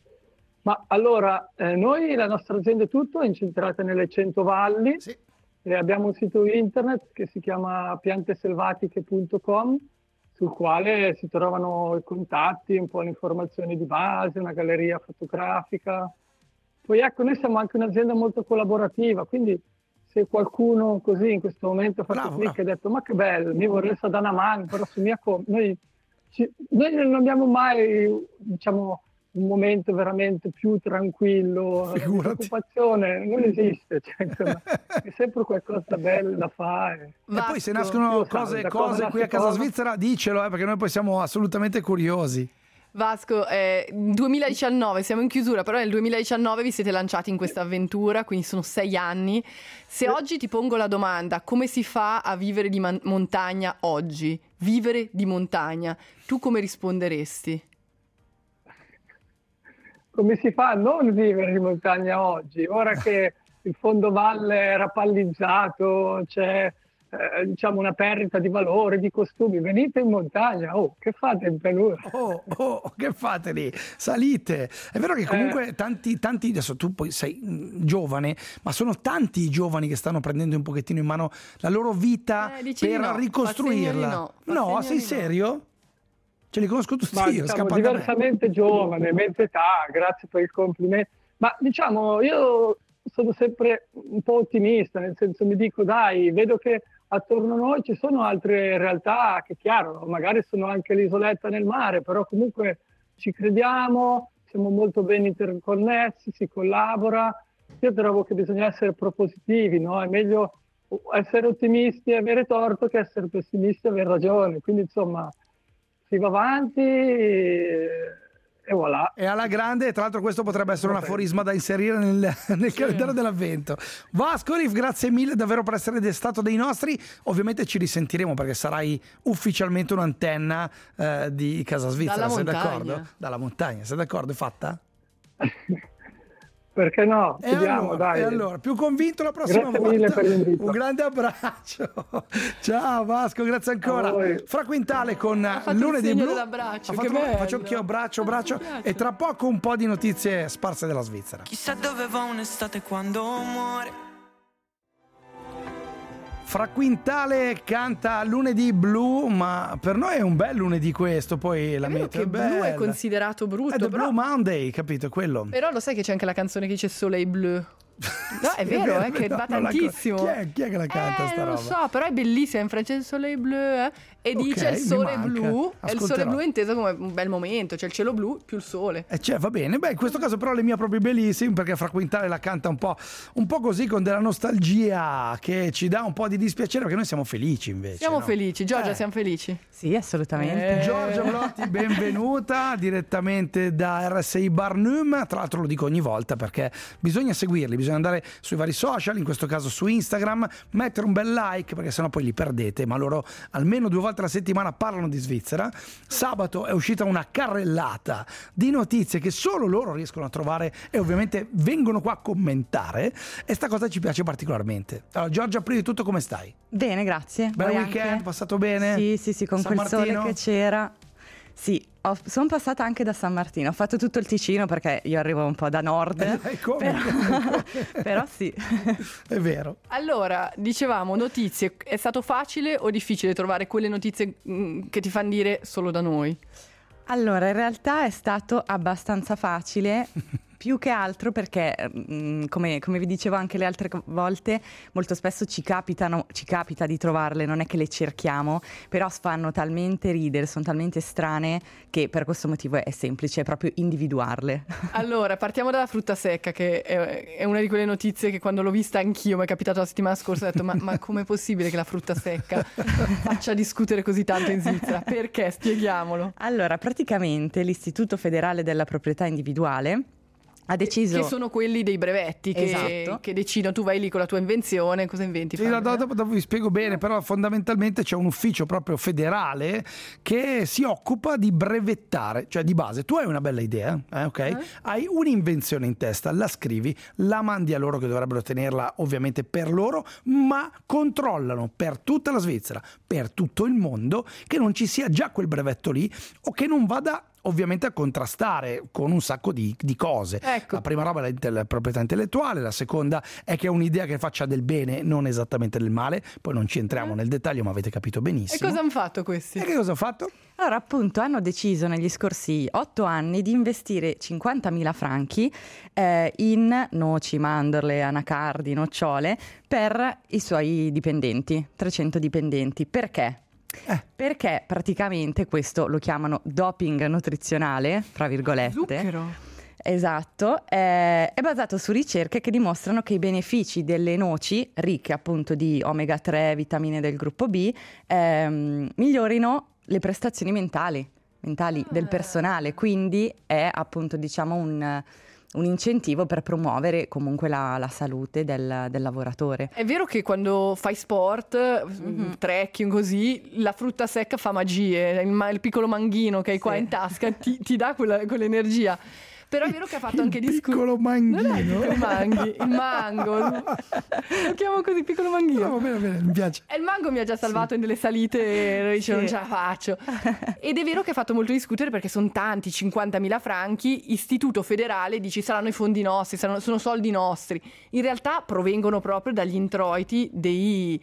[SPEAKER 4] Ma allora, eh, noi, la nostra azienda è tutto è incentrata nelle cento valli,
[SPEAKER 1] sì,
[SPEAKER 4] e abbiamo un sito internet che si chiama pianteselvatiche punto com, sul quale si trovano i contatti, un po' le informazioni di base, una galleria fotografica. Poi ecco, noi siamo anche un'azienda molto collaborativa, quindi se qualcuno così in questo momento ha fatto
[SPEAKER 1] bravo,
[SPEAKER 4] clic
[SPEAKER 1] bravo.
[SPEAKER 4] e ha detto ma che bello, mi vorrei dare una mano, però su mia com-". Noi, ci, noi non abbiamo mai, diciamo, un momento veramente più tranquillo, la preoccupazione non esiste, cioè, insomma, è sempre qualcosa bello da fare.
[SPEAKER 1] E poi se nascono cose,
[SPEAKER 4] da
[SPEAKER 1] cose
[SPEAKER 4] cosa
[SPEAKER 1] qui a casa
[SPEAKER 4] cosa?
[SPEAKER 1] svizzera, dicelo, eh, perché noi poi siamo assolutamente curiosi.
[SPEAKER 2] Vasco, eh, duemiladiciannove, siamo in chiusura, però nel duemiladiciannove vi siete lanciati in questa avventura, quindi sono sei anni. Se oggi ti pongo la domanda, come si fa a vivere di man- montagna oggi? Vivere di montagna, tu come risponderesti?
[SPEAKER 4] Come si fa a non vivere in montagna oggi? Ora che il fondovalle è rapallizzato, c'è eh, diciamo una perdita di valore, di costumi, venite in montagna, oh, che fate in pianura?
[SPEAKER 1] Oh, oh, che fate lì? Salite. È vero che comunque eh. tanti, tanti, adesso tu poi sei giovane, ma sono tanti i giovani che stanno prendendo un pochettino in mano la loro vita
[SPEAKER 2] eh,
[SPEAKER 1] per
[SPEAKER 2] no.
[SPEAKER 1] ricostruirla.
[SPEAKER 2] No,
[SPEAKER 1] no sei serio? Ce li conosco tutti
[SPEAKER 4] Ma
[SPEAKER 1] io,
[SPEAKER 4] diciamo,
[SPEAKER 1] scappano da me.
[SPEAKER 4] diversamente giovane, mezza età, grazie per il complimento. Ma diciamo, io sono sempre un po' ottimista, nel senso mi dico, dai, vedo che attorno a noi ci sono altre realtà che, chiaro, magari sono anche l'isoletta nel mare, però comunque ci crediamo, siamo molto ben interconnessi, si collabora. Io trovo che bisogna essere propositivi, no? È meglio essere ottimisti e avere torto che essere pessimisti e avere ragione. Quindi, insomma, si va avanti e, e voilà.
[SPEAKER 1] E alla grande, tra l'altro questo potrebbe essere un aforisma da inserire nel, nel sì. calendario dell'avvento. Vasco Riff, grazie mille davvero per essere stato dei nostri. Ovviamente ci risentiremo perché sarai ufficialmente un'antenna eh, di Casa Svizzera.
[SPEAKER 2] Dalla
[SPEAKER 1] sei
[SPEAKER 2] montagna.
[SPEAKER 1] d'accordo? Dalla montagna, sei d'accordo? È fatta?
[SPEAKER 4] Perché no?
[SPEAKER 1] E allora,
[SPEAKER 4] dai.
[SPEAKER 1] e allora, più convinto la prossima
[SPEAKER 4] grazie
[SPEAKER 1] volta.
[SPEAKER 4] Mille per l'invito.
[SPEAKER 1] Un grande abbraccio. Ciao Vasco, grazie ancora. Fra Quintale con Lunedì Blu.
[SPEAKER 2] Dell'abbraccio,
[SPEAKER 1] Fatto, faccio anch'io abbraccio, abbraccio. E tra poco un po' di notizie sparse della Svizzera.
[SPEAKER 5] Chissà dove va un'estate quando muore.
[SPEAKER 1] Fra Quintale canta Lunedì Blu, ma per noi è un bel lunedì questo, poi la meteo
[SPEAKER 2] che
[SPEAKER 1] è bella.
[SPEAKER 2] blu è considerato brutto,
[SPEAKER 1] è The
[SPEAKER 2] però...
[SPEAKER 1] Blue Monday, capito, quello.
[SPEAKER 2] Però lo sai che c'è anche la canzone che dice Soleil Bleu. No, è
[SPEAKER 1] Sì,
[SPEAKER 2] vero,
[SPEAKER 1] è
[SPEAKER 2] eh, che
[SPEAKER 1] vero,
[SPEAKER 2] va
[SPEAKER 1] non la-
[SPEAKER 2] tantissimo.
[SPEAKER 1] Chi è, chi è che la canta
[SPEAKER 2] eh,
[SPEAKER 1] sta
[SPEAKER 2] non
[SPEAKER 1] roba?
[SPEAKER 2] lo so, però è bellissima, in francese Soleil Bleu, eh, e
[SPEAKER 1] Ok,
[SPEAKER 2] dice il
[SPEAKER 1] mi
[SPEAKER 2] sole
[SPEAKER 1] manca.
[SPEAKER 2] blu, e il sole
[SPEAKER 1] Ascolterò.
[SPEAKER 2] blu è inteso come un bel momento, cioè il cielo blu più il sole.
[SPEAKER 1] E cioè, va bene, beh, in questo caso però le mie proprio bellissime, perché Fra Quintale la canta un po', un po' così, con della nostalgia che ci dà un po' di dispiacere, perché noi siamo felici invece.
[SPEAKER 2] Siamo
[SPEAKER 1] no?
[SPEAKER 2] felici, Giorgia,
[SPEAKER 1] Eh.
[SPEAKER 2] siamo felici.
[SPEAKER 6] Sì, assolutamente.
[SPEAKER 2] Eh.
[SPEAKER 1] Giorgia Blotti, benvenuta direttamente da R S I Barnum. Tra l'altro lo dico ogni volta perché bisogna seguirli, bisogna andare sui vari social, in questo caso su Instagram, mettere un bel like perché sennò poi li perdete, ma loro almeno due volte alla settimana parlano di Svizzera. Sabato è uscita una carrellata di notizie che solo loro riescono a trovare e ovviamente vengono qua a commentare, e sta cosa ci piace particolarmente. Allora, Giorgia, prima di tutto come stai?
[SPEAKER 6] Bene, grazie.
[SPEAKER 1] Bel
[SPEAKER 6] Voi
[SPEAKER 1] weekend,
[SPEAKER 6] anche?
[SPEAKER 1] passato bene?
[SPEAKER 6] Sì, sì, sì, con
[SPEAKER 1] San
[SPEAKER 6] quel sole
[SPEAKER 1] Martino?
[SPEAKER 6] che c'era. Sì, sono passata anche da San Martino, ho fatto tutto il Ticino perché io arrivo un po' da nord.
[SPEAKER 1] Eh, come?
[SPEAKER 6] Però, però sì.
[SPEAKER 1] È vero.
[SPEAKER 2] Allora, dicevamo, notizie, è stato facile o difficile trovare quelle notizie mh, che ti fanno dire solo da noi?
[SPEAKER 6] Allora, in realtà è stato abbastanza facile, più che altro perché, mh, come, come vi dicevo anche le altre volte, molto spesso ci capitano, ci capita di trovarle, non è che le cerchiamo, però fanno talmente ridere, sono talmente strane che per questo motivo è semplice, è proprio individuarle.
[SPEAKER 2] Allora, partiamo dalla frutta secca, che è, è una di quelle notizie che quando l'ho vista anch'io, mi è capitato la settimana scorsa, ho detto ma, ma com'è possibile che la frutta secca faccia discutere così tanto in Svizzera? Perché? Spieghiamolo.
[SPEAKER 6] Allora, praticamente l'Istituto Federale della Proprietà Individuale ha deciso...
[SPEAKER 2] Che sono quelli dei brevetti che,
[SPEAKER 6] Esatto.
[SPEAKER 2] che decidono, tu vai lì con la tua invenzione, cosa inventi?
[SPEAKER 1] Sì,
[SPEAKER 2] Fabio?
[SPEAKER 1] dopo, dopo- dopo vi spiego bene, però fondamentalmente c'è un ufficio proprio federale che si occupa di brevettare, cioè di base. Tu hai una bella idea, eh, ok?
[SPEAKER 2] Eh?
[SPEAKER 1] Hai un'invenzione in testa, la scrivi, la mandi a loro che dovrebbero tenerla ovviamente per loro, ma controllano per tutta la Svizzera, per tutto il mondo, che non ci sia già quel brevetto lì o che non vada ovviamente a contrastare con un sacco di, di cose.
[SPEAKER 2] Ecco.
[SPEAKER 1] La prima roba è la proprietà intellettuale, la seconda è che è un'idea che faccia del bene, non esattamente del male, poi non ci entriamo
[SPEAKER 2] Eh.
[SPEAKER 1] nel dettaglio, ma avete capito
[SPEAKER 2] E
[SPEAKER 1] benissimo.
[SPEAKER 2] cosa hanno fatto questi?
[SPEAKER 1] E che cosa ho fatto?
[SPEAKER 6] Allora, appunto, hanno deciso negli scorsi otto anni di investire cinquantamila franchi eh, in noci, mandorle, anacardi, nocciole per i suoi dipendenti, trecento dipendenti. Perché?
[SPEAKER 1] Eh.
[SPEAKER 6] Perché praticamente questo lo chiamano doping nutrizionale, fra virgolette.
[SPEAKER 2] Zucchero.
[SPEAKER 6] Esatto, eh, è basato su ricerche che dimostrano che i benefici delle noci, ricche appunto di omega tre, vitamine del gruppo B, ehm, migliorino le prestazioni mentali, mentali del personale, quindi è appunto diciamo un, un incentivo per promuovere comunque la, la salute del, del lavoratore.
[SPEAKER 2] È vero che quando fai sport,
[SPEAKER 6] Mm-hmm.
[SPEAKER 2] trekking così, la frutta secca fa magie, il, ma- il piccolo manghino che hai qua
[SPEAKER 6] Sì.
[SPEAKER 2] in tasca ti, ti dà quella, quell'energia. Però è vero che ha fatto anche
[SPEAKER 1] il
[SPEAKER 2] discutere.
[SPEAKER 1] piccolo manghino.
[SPEAKER 2] Non è il piccolo manghi, il mango. Lo chiamo così, piccolo manghino.
[SPEAKER 1] No, bene, bene, mi piace.
[SPEAKER 2] E il mango mi ha già salvato sì. in delle salite e dice
[SPEAKER 6] Sì.
[SPEAKER 2] non ce la faccio. Ed è vero che ha fatto molto discutere perché sono tanti, cinquantamila franchi, istituto federale, dici saranno i fondi nostri, saranno, sono soldi nostri. In realtà provengono proprio dagli introiti dei,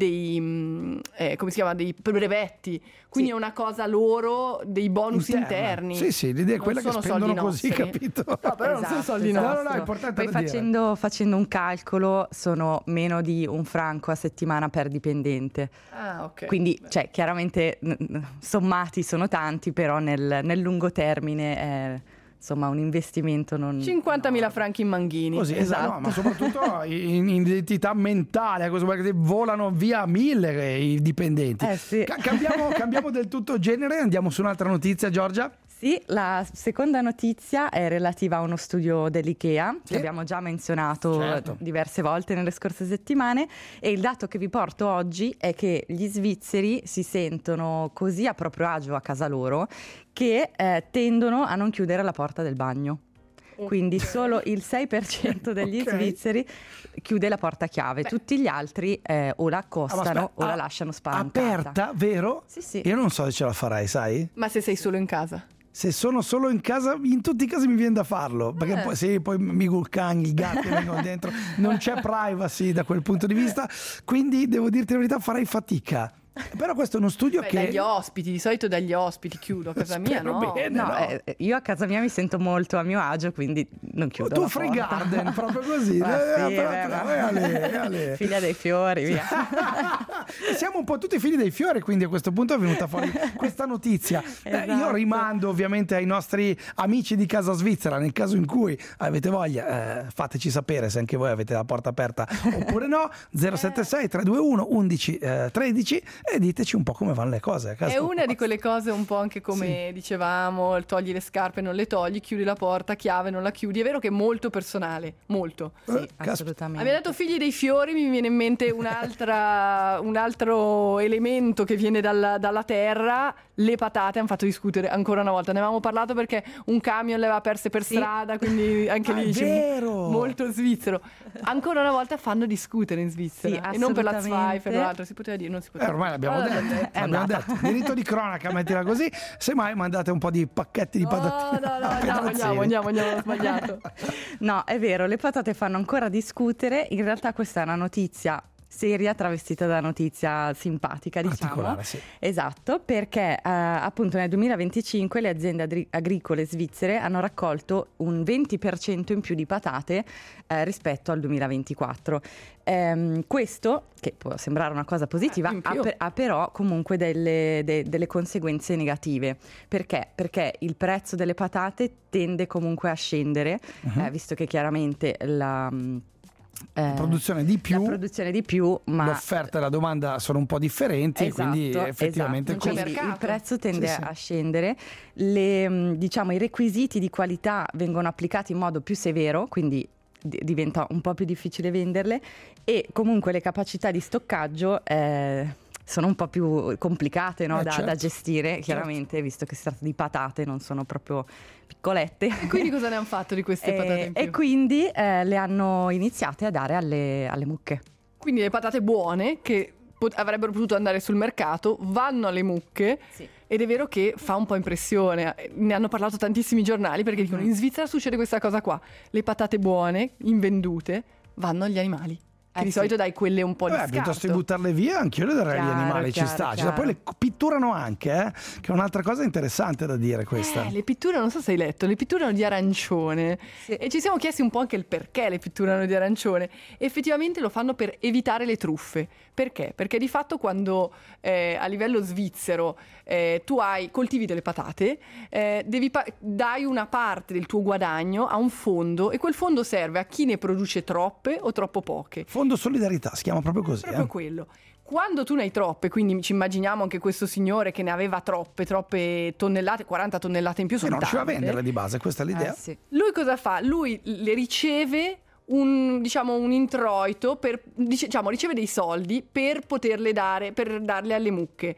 [SPEAKER 2] dei eh, come si chiama, dei brevetti. Quindi
[SPEAKER 6] Sì.
[SPEAKER 2] è una cosa loro, dei bonus
[SPEAKER 1] Interna.
[SPEAKER 2] interni.
[SPEAKER 1] Sì, sì, l'idea è
[SPEAKER 2] Non
[SPEAKER 1] quella che
[SPEAKER 2] sono
[SPEAKER 1] spendono
[SPEAKER 2] soldi
[SPEAKER 1] così,
[SPEAKER 2] nostri.
[SPEAKER 1] capito?
[SPEAKER 2] No, però non sono
[SPEAKER 6] Esatto,
[SPEAKER 2] soldi
[SPEAKER 6] esatto.
[SPEAKER 1] No,
[SPEAKER 2] nostri.
[SPEAKER 1] no, no, è importante
[SPEAKER 6] Poi
[SPEAKER 1] da dire.
[SPEAKER 6] facendo, facendo un calcolo sono meno di un franco a settimana per dipendente.
[SPEAKER 2] Ah, ok.
[SPEAKER 6] Quindi, cioè, chiaramente n- n- sommati sono tanti, però nel, nel lungo termine è insomma un investimento non...
[SPEAKER 2] cinquantamila franchi in manghini.
[SPEAKER 1] Così, esatto, no, ma soprattutto in, in identità mentale, questo perché volano via mille i dipendenti.
[SPEAKER 6] Eh, sì.
[SPEAKER 1] Ca- cambiamo, cambiamo del tutto genere, andiamo su un'altra notizia, Giorgia.
[SPEAKER 6] Sì, la seconda notizia è relativa a uno studio dell'IKEA,
[SPEAKER 1] Sì.
[SPEAKER 6] che abbiamo già menzionato
[SPEAKER 1] Certo.
[SPEAKER 6] diverse volte nelle scorse settimane, e il dato che vi porto oggi è che gli svizzeri si sentono così a proprio agio a casa loro che eh, tendono a non chiudere la porta del bagno. Quindi solo il sei per cento degli
[SPEAKER 1] Ok.
[SPEAKER 6] svizzeri chiude la porta a chiave,
[SPEAKER 2] Beh.
[SPEAKER 6] tutti gli altri eh, o la
[SPEAKER 1] Ah, ma
[SPEAKER 6] accostano
[SPEAKER 1] aspetta,
[SPEAKER 6] o la
[SPEAKER 1] ah,
[SPEAKER 6] lasciano spalancata.
[SPEAKER 1] Aperta, vero?
[SPEAKER 6] Sì, sì.
[SPEAKER 1] Io non so se ce la farai, sai?
[SPEAKER 2] Ma se sei solo in casa?
[SPEAKER 1] Se sono solo in casa, in tutti i casi mi viene da farlo, perché
[SPEAKER 2] Eh.
[SPEAKER 1] poi, sì, poi mi gulcanghi, i gatti vengono dentro, non c'è privacy da quel punto di vista, quindi devo dirti la verità, farei fatica. Però questo è uno studio
[SPEAKER 2] Beh,
[SPEAKER 1] che...
[SPEAKER 2] dagli ospiti, di solito dagli ospiti chiudo a casa mia,
[SPEAKER 1] Spero
[SPEAKER 2] no?
[SPEAKER 1] bene.
[SPEAKER 6] No,
[SPEAKER 1] no.
[SPEAKER 6] eh, io a casa mia mi sento molto a mio agio, quindi non chiudo
[SPEAKER 1] tu
[SPEAKER 6] la
[SPEAKER 1] free
[SPEAKER 6] porta.
[SPEAKER 1] garden, proprio così.
[SPEAKER 6] Ma
[SPEAKER 1] Eh,
[SPEAKER 6] sì,
[SPEAKER 1] però-
[SPEAKER 6] beh,
[SPEAKER 1] però-
[SPEAKER 6] ma-
[SPEAKER 1] eh, ale, eh, ale.
[SPEAKER 6] Figlia dei fiori, via.
[SPEAKER 1] Siamo un po' tutti figli dei fiori, quindi a questo punto è venuta fuori questa notizia. Eh, io
[SPEAKER 6] Esatto.
[SPEAKER 1] rimando ovviamente ai nostri amici di casa svizzera, nel caso in cui avete voglia, eh, fateci sapere se anche voi avete la porta aperta oppure no. zero sette sei tre due uno undici tredici e diteci un po' come vanno le cose a casa
[SPEAKER 2] È una
[SPEAKER 1] vostra.
[SPEAKER 2] di quelle cose un po' anche come dicevamo, il togli le scarpe non le togli, chiudi la porta, chiave non la chiudi. È vero che è molto personale, molto.
[SPEAKER 1] Eh,
[SPEAKER 6] Sì,
[SPEAKER 1] caspita.
[SPEAKER 6] assolutamente.
[SPEAKER 2] Abbiamo detto figli dei fiori, mi viene in mente un'altra, un altro elemento che viene dalla, dalla terra. Le patate hanno fatto discutere ancora una volta. Ne avevamo parlato perché un camion le aveva perse per
[SPEAKER 6] Sì.
[SPEAKER 2] strada, quindi anche
[SPEAKER 1] Ah,
[SPEAKER 2] lì
[SPEAKER 1] è
[SPEAKER 2] dice,
[SPEAKER 1] vero!
[SPEAKER 2] molto svizzero. Ancora una volta fanno discutere in Svizzera
[SPEAKER 6] Sì,
[SPEAKER 2] e non per la
[SPEAKER 6] assolutamente.
[SPEAKER 2] Zweifel, l'altro si poteva dire, non si
[SPEAKER 1] Eh,
[SPEAKER 2] poteva.
[SPEAKER 1] ormai l'abbiamo
[SPEAKER 2] Allora,
[SPEAKER 1] detto,
[SPEAKER 6] è
[SPEAKER 1] l'abbiamo
[SPEAKER 6] andata.
[SPEAKER 1] detto. Diritto di cronaca, mettila così. Semmai mandate un po' di pacchetti di
[SPEAKER 2] No,
[SPEAKER 1] patatine.
[SPEAKER 2] no, no,
[SPEAKER 1] a
[SPEAKER 2] andiamo,
[SPEAKER 1] pedazzini.
[SPEAKER 2] andiamo, andiamo, andiamo, ho sbagliato.
[SPEAKER 6] No, è vero, le patate fanno ancora discutere. In realtà questa è una notizia seria travestita da notizia simpatica, diciamo.
[SPEAKER 1] Particolare, sì.
[SPEAKER 6] Esatto, perché eh, appunto nel duemilaventicinque le aziende adri- agricole svizzere hanno raccolto un venti per cento in più di patate eh, rispetto al duemilaventiquattro. Ehm, questo, che può sembrare una cosa positiva,
[SPEAKER 2] Eh, in
[SPEAKER 6] ha,
[SPEAKER 2] più.
[SPEAKER 6] per- ha però comunque delle, de- delle conseguenze negative. Perché? Perché il prezzo delle patate tende comunque a scendere,
[SPEAKER 1] Mhm.
[SPEAKER 6] eh, visto che chiaramente la... mh, eh,
[SPEAKER 1] La produzione di più,
[SPEAKER 6] la produzione di più, ma
[SPEAKER 1] l'offerta e la domanda sono un po' differenti,
[SPEAKER 6] Esatto,
[SPEAKER 1] quindi effettivamente
[SPEAKER 6] esatto.
[SPEAKER 2] Non c'è
[SPEAKER 6] Quindi
[SPEAKER 2] mercato.
[SPEAKER 6] il prezzo tende
[SPEAKER 1] Sì, sì.
[SPEAKER 6] a scendere. Le, mh, diciamo, i requisiti di qualità vengono applicati in modo più severo, quindi di- diventa un po' più difficile venderle, e comunque le capacità di stoccaggio eh, sono un po' più complicate, no,
[SPEAKER 1] Eh,
[SPEAKER 6] da,
[SPEAKER 1] certo.
[SPEAKER 6] da gestire, chiaramente, visto che si tratta di patate, non sono proprio piccolette.
[SPEAKER 2] E quindi cosa ne hanno fatto di queste patate
[SPEAKER 6] E,
[SPEAKER 2] in più?
[SPEAKER 6] e quindi eh, le hanno iniziate a dare alle, alle mucche.
[SPEAKER 2] Quindi le patate buone che pot- avrebbero potuto andare sul mercato vanno alle mucche.
[SPEAKER 6] Sì.
[SPEAKER 2] Ed è vero che fa un po' impressione. Ne hanno parlato tantissimi giornali perché dicono in Svizzera succede questa cosa qua. Le patate buone, invendute, vanno agli animali. Che
[SPEAKER 6] Eh
[SPEAKER 2] di
[SPEAKER 6] sì.
[SPEAKER 2] solito dai quelle un po' di
[SPEAKER 1] Vabbè, piuttosto di
[SPEAKER 2] scarto.
[SPEAKER 1] buttarle via, anch'io le darei agli
[SPEAKER 6] Chiaro,
[SPEAKER 1] animali, ci
[SPEAKER 6] chiaro,
[SPEAKER 1] sta. Ci sta.
[SPEAKER 6] chiaro.
[SPEAKER 1] Poi le pitturano anche, eh, che è un'altra cosa interessante da dire questa.
[SPEAKER 2] Eh, le pitture, non so se hai letto, le pitturano di arancione.
[SPEAKER 6] Sì.
[SPEAKER 2] E ci siamo chiesti un po' anche il perché le pitturano di arancione. Effettivamente lo fanno per evitare le truffe. Perché? Perché di fatto quando eh, a livello svizzero eh, tu hai, coltivi delle patate, eh, devi pa- dai una parte del tuo guadagno a un fondo e quel fondo serve a chi ne produce troppe o troppo poche.
[SPEAKER 1] Fondo solidarietà, si chiama proprio così.
[SPEAKER 2] Proprio
[SPEAKER 1] eh.
[SPEAKER 2] quello. Quando tu ne hai troppe, quindi ci immaginiamo anche questo signore che ne aveva troppe, troppe tonnellate, quaranta tonnellate in più,
[SPEAKER 1] E
[SPEAKER 2] sono
[SPEAKER 1] non riusciva a
[SPEAKER 2] tante.
[SPEAKER 1] venderle di base, questa è l'idea.
[SPEAKER 6] Eh, sì.
[SPEAKER 2] Lui cosa fa? Lui le riceve un, diciamo, un introito, per, diciamo, riceve dei soldi per poterle dare, per darle alle mucche.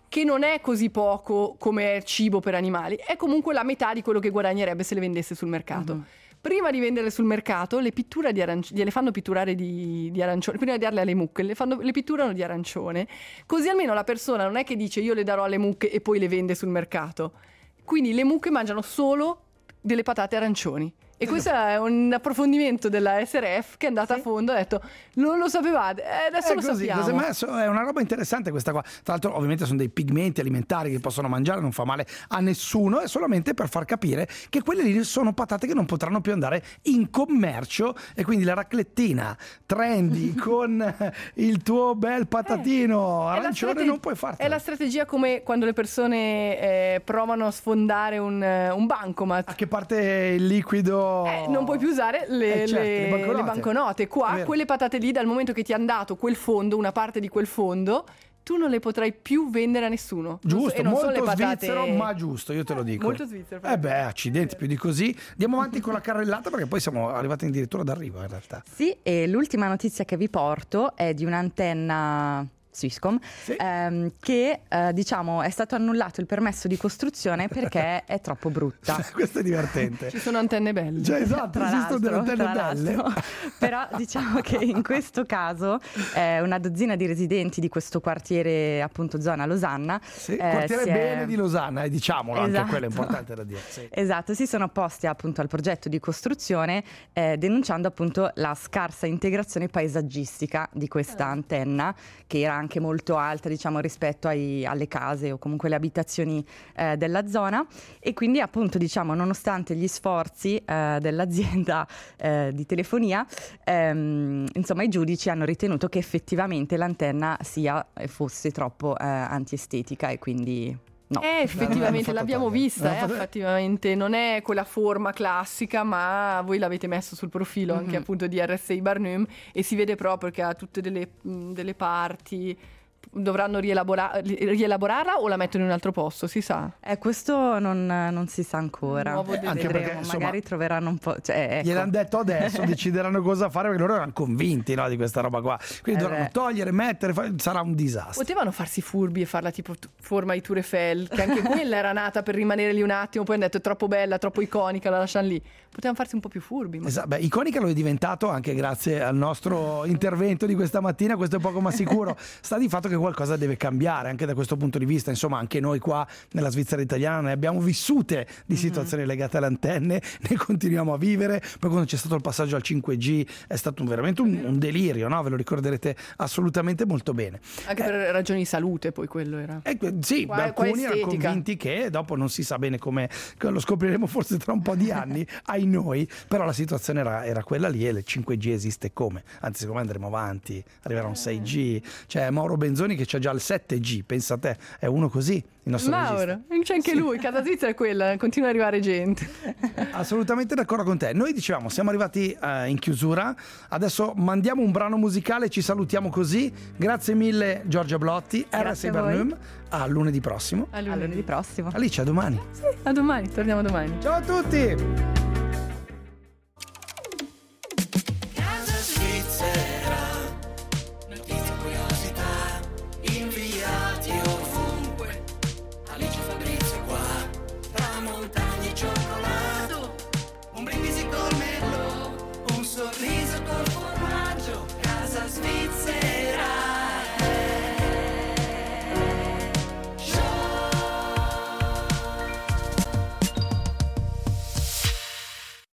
[SPEAKER 2] che non è così poco come è cibo per animali, è comunque la metà di quello che guadagnerebbe se le vendesse sul mercato. Mm-hmm. Prima di venderle sul mercato, le pitture di aranci- gliele fanno pitturare di, di arancione. Prima di darle alle mucche, le, fanno, le pitturano di arancione. Così almeno la persona non è che dice io le darò alle mucche e poi le vende sul mercato. Quindi le mucche mangiano solo delle patate arancioni. E questo è un approfondimento della S R F che è andata sì. a fondo e ha detto non lo sapevate, eh, adesso
[SPEAKER 1] è
[SPEAKER 2] lo
[SPEAKER 1] così,
[SPEAKER 2] sappiamo.
[SPEAKER 1] È una roba interessante questa qua. Tra l'altro ovviamente sono dei pigmenti alimentari che possono mangiare, non fa male a nessuno, è solamente per far capire che quelle lì sono patate che non potranno più andare in commercio, e quindi la raclettina trendy con il tuo bel patatino eh, arancione strate- non puoi fartelo.
[SPEAKER 2] È la strategia come quando le persone eh, provano a sfondare un, un bancomat.
[SPEAKER 1] A che parte il liquido?
[SPEAKER 2] Eh, non puoi più usare le,
[SPEAKER 1] eh certo,
[SPEAKER 2] le,
[SPEAKER 1] le banconote.
[SPEAKER 2] le banconote. Qua quelle patate lì, dal momento che ti hanno dato quel fondo, una parte di quel fondo, tu non le potrai più vendere a nessuno.
[SPEAKER 1] Giusto,
[SPEAKER 2] e non
[SPEAKER 1] molto
[SPEAKER 2] sono le patate...
[SPEAKER 1] svizzero, ma giusto, io te lo dico.
[SPEAKER 2] Molto svizzero.
[SPEAKER 1] Eh beh, accidenti, più di così. Andiamo avanti con la carrellata perché poi siamo arrivati addirittura d'arrivo in realtà.
[SPEAKER 6] Sì, e l'ultima notizia che vi porto è di un'antenna Swisscom, sì. ehm, che eh, diciamo è stato annullato il permesso di costruzione perché è troppo brutta.
[SPEAKER 1] Questo è divertente.
[SPEAKER 2] Ci sono antenne belle.
[SPEAKER 1] Cioè, esatto,
[SPEAKER 6] tra
[SPEAKER 1] esistono delle antenne belle.
[SPEAKER 6] Però diciamo che in questo caso eh, una dozzina di residenti di questo quartiere, appunto zona Losanna,
[SPEAKER 1] sì,
[SPEAKER 6] eh,
[SPEAKER 1] quartiere
[SPEAKER 6] è...
[SPEAKER 1] bene di Losanna, e diciamolo,
[SPEAKER 6] esatto.
[SPEAKER 1] anche quello è importante da dire. Sì.
[SPEAKER 6] Esatto, si sono opposti appunto al progetto di costruzione eh, denunciando appunto la scarsa integrazione paesaggistica di questa
[SPEAKER 2] eh.
[SPEAKER 6] antenna, che era anche molto alta, diciamo, rispetto ai, alle case o comunque le abitazioni eh, della zona, e quindi appunto, diciamo, nonostante gli sforzi eh, dell'azienda eh, di telefonia, ehm, insomma i giudici hanno ritenuto che effettivamente l'antenna sia fosse troppo eh, antiestetica, e quindi no.
[SPEAKER 2] Eh, effettivamente l'abbiamo
[SPEAKER 1] togliere.
[SPEAKER 2] vista, eh, effettivamente non è quella forma classica, ma voi l'avete messo sul profilo mm-hmm. anche appunto di R S I Barnum, e si vede proprio che ha tutte delle, delle parti. Dovranno rielabora- rielaborarla o la mettono in un altro posto, si sa?
[SPEAKER 6] Eh, questo non, non si sa ancora.
[SPEAKER 2] Nuovo
[SPEAKER 6] eh,
[SPEAKER 1] anche perché,
[SPEAKER 6] Vedremo,
[SPEAKER 1] insomma,
[SPEAKER 6] magari troveranno un po'. Cioè, ecco.
[SPEAKER 1] Gliel'hanno detto adesso, decideranno cosa fare perché loro erano convinti, no, di questa roba qua. Quindi
[SPEAKER 6] eh
[SPEAKER 1] dovranno
[SPEAKER 6] beh.
[SPEAKER 1] togliere, mettere, fa- sarà un disastro.
[SPEAKER 2] Potevano farsi furbi e farla tipo t- forma di Tour Eiffel, che anche quella era nata per rimanere lì un attimo, poi hanno detto è troppo bella, troppo iconica, la lasciano lì. Potevano farsi un po' più furbi. Ma...
[SPEAKER 1] Esatto, beh, iconica lo è diventato anche grazie al nostro intervento di questa mattina, questo è poco ma sicuro. Sta di fatto che qualcosa deve cambiare anche da questo punto di vista, insomma anche noi qua nella Svizzera italiana ne abbiamo vissute di situazioni mm-hmm. legate alle antenne, ne continuiamo a vivere. Poi quando c'è stato il passaggio al cinque G è stato veramente un, un delirio, no? Ve lo ricorderete assolutamente molto bene.
[SPEAKER 2] Anche eh, per ragioni di salute poi quello era.
[SPEAKER 1] Eh, sì,
[SPEAKER 2] qua,
[SPEAKER 1] beh, alcuni
[SPEAKER 2] qua
[SPEAKER 1] erano convinti che dopo non si sa bene come, lo scopriremo forse tra un po' di anni, ai noi, però la situazione era, era quella lì, e il cinque G esiste come? Anzi, secondo me andremo avanti, arriverà un sei G, c'è Mauro Benzoni che c'ha già il sette G, pensa a te, è uno così, il nostro
[SPEAKER 2] Mauro,
[SPEAKER 1] regista.
[SPEAKER 2] c'è anche
[SPEAKER 1] sì.
[SPEAKER 2] lui, Casa Svizzera è quella, continua ad arrivare gente.
[SPEAKER 1] Assolutamente d'accordo con te. Noi dicevamo, siamo arrivati uh, in chiusura, adesso mandiamo un brano musicale, ci salutiamo così. Grazie mille Giorgia Blotti, R S I Barnum, a lunedì prossimo.
[SPEAKER 2] A lunedì,
[SPEAKER 6] a lunedì prossimo.
[SPEAKER 1] Alice, a domani.
[SPEAKER 2] Sì, a domani, torniamo domani.
[SPEAKER 1] Ciao a tutti!